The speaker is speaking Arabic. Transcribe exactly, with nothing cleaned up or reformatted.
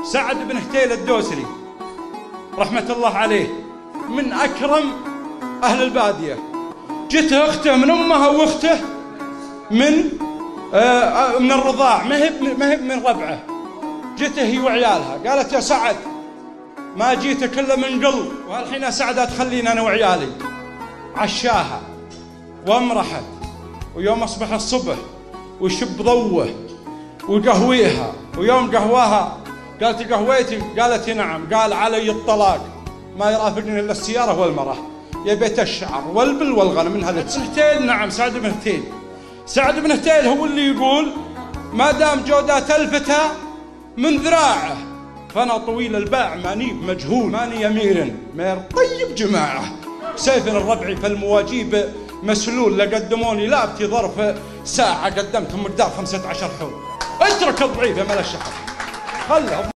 سعد بن هتيل الدوسري رحمة الله عليه من أكرم أهل البادية. جته أخته من أمها وأخته من آه من الرضاع، ما هي ما هي من ربعه. جته هي وعيالها، قالت يا سعد ما جيتك إلا من قلب، والحين يا سعد تخليني أنا وعيالي. عشاها وامرحت، ويوم أصبح الصبح وشب ضوه وقهويها، ويوم قهواها قالت قهويتي، قالت نعم، قال علي الطلاق، ما يرافقني الا السياره والمراه، يا بيت الشعر والبل والغنم. من هذا بن هتيل، نعم سعد بن هتيل. سعد بن هتيل هو اللي يقول ما دام جودات الفتى من ذراعه فانا طويل الباع ماني مجهول، ماني امير مير طيب جماعه، سيف الربع فالمواجيب مسلول، لقدموني لابتي ظرف ساعه قدمتهم مقدار خمسة عشر حول. اترك الضعيف يا ملا الشحر، خله